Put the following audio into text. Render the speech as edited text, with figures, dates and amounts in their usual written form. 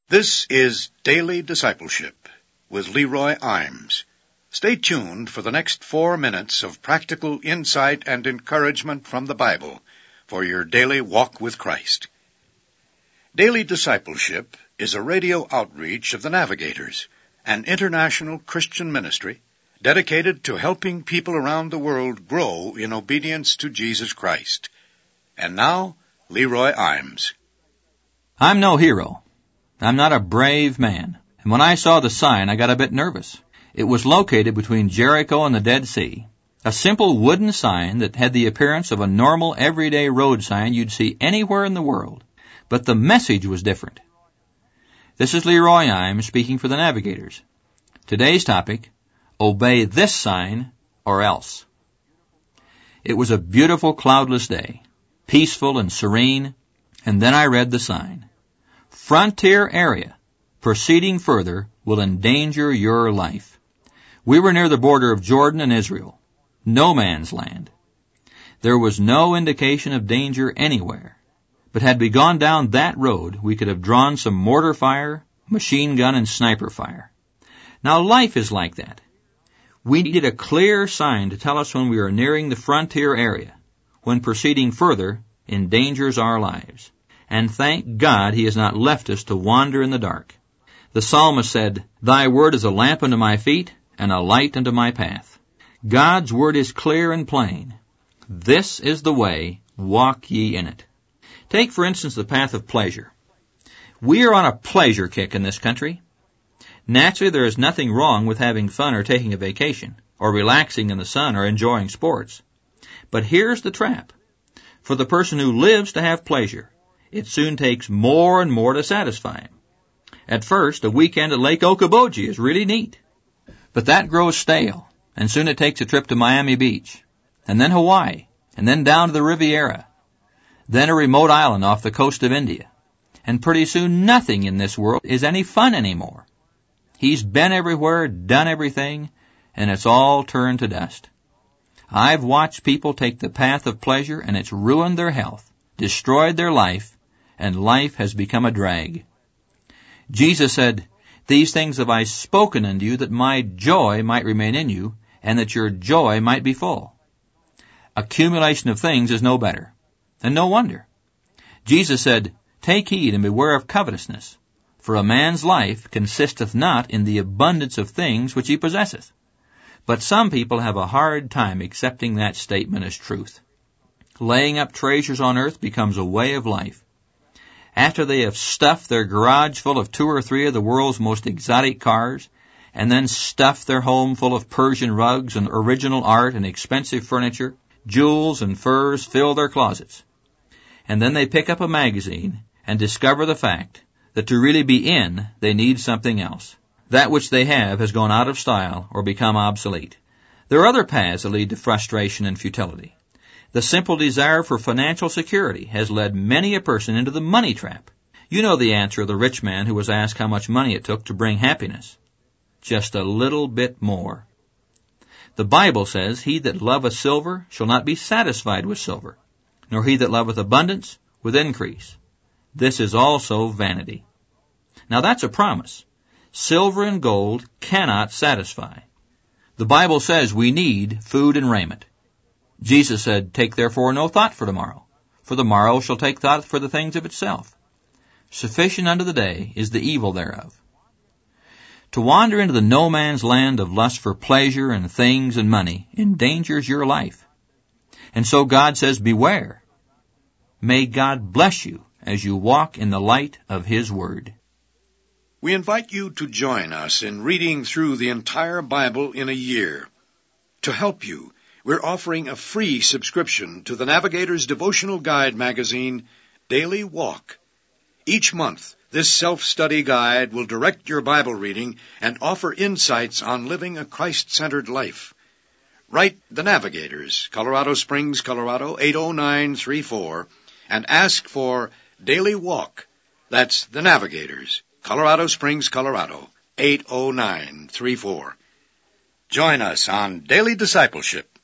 This is Daily Discipleship with Leroy Imes. Stay tuned for the next 4 minutes of practical insight and encouragement from the Bible for your daily walk with Christ. Daily Discipleship is a radio outreach of the Navigators, an international Christian ministry dedicated to helping people around the world grow in obedience to Jesus Christ. And now, Leroy Imes. I'm no hero. I'm not a brave man. And when I saw the sign, I got a bit nervous. It was located between Jericho and the Dead Sea. A simple wooden sign that had the appearance of a normal everyday road sign you'd see anywhere in the world. But the message was different. This is Leroy Imes speaking for the Navigators. Today's topic, obey this sign or else. It was a beautiful cloudless day, peaceful and serene, and then I read the sign. Frontier area. Proceeding further will endanger your life. We were near the border of Jordan and Israel. No man's land. There was no indication of danger anywhere. But had we gone down that road, we could have drawn some mortar fire, machine gun, and sniper fire. Now life is like that. We needed a clear sign to tell us when we are nearing the frontier area, when proceeding further endangers our lives. And thank God He has not left us to wander in the dark. The psalmist said, "Thy word is a lamp unto my feet, and a light unto my path." God's word is clear and plain. This is the way, walk ye in it. Take, for instance, the path of pleasure. We are on a pleasure kick in this country. Naturally, there is nothing wrong with having fun or taking a vacation, or relaxing in the sun or enjoying sports. But here's the trap. For the person who lives to have pleasure, it soon takes more and more to satisfy him. At first, a weekend at Lake Okoboji is really neat. But that grows stale, and soon it takes a trip to Miami Beach, and then Hawaii, and then down to the Riviera, then a remote island off the coast of India. And pretty soon nothing in this world is any fun anymore. He's been everywhere, done everything, and it's all turned to dust. I've watched people take the path of pleasure, and it's ruined their health, destroyed their life, and life has become a drag. Jesus said, "These things have I spoken unto you, that my joy might remain in you, and that your joy might be full." Accumulation of things is no better, and no wonder. Jesus said, "Take heed and beware of covetousness, for a man's life consisteth not in the abundance of things which he possesseth." But some people have a hard time accepting that statement as truth. Laying up treasures on earth becomes a way of life. After they have stuffed their garage full of 2 or 3 of the world's most exotic cars, and then stuffed their home full of Persian rugs and original art and expensive furniture, jewels and furs fill their closets. And then they pick up a magazine and discover the fact that to really be in, they need something else. That which they have has gone out of style or become obsolete. There are other paths that lead to frustration and futility. The simple desire for financial security has led many a person into the money trap. You know the answer of the rich man who was asked how much money it took to bring happiness. Just a little bit more. The Bible says, "He that loveth silver shall not be satisfied with silver, nor he that loveth abundance with increase. This is also vanity." Now that's a promise. Silver and gold cannot satisfy. The Bible says we need food and raiment. Jesus said, "Take therefore no thought for tomorrow, for the morrow shall take thought for the things of itself. Sufficient unto the day is the evil thereof." To wander into the no man's land of lust for pleasure and things and money endangers your life. And so God says, beware. May God bless you as you walk in the light of His Word. We invite you to join us in reading through the entire Bible in a year. To help you, we're offering a free subscription to the Navigator's devotional guide magazine, Daily Walk. Each month, this self-study guide will direct your Bible reading and offer insights on living a Christ-centered life. Write the Navigators, Colorado Springs, Colorado 80934, and ask for Daily Walk. That's the Navigators, Colorado Springs, Colorado 80934. Join us on Daily Discipleship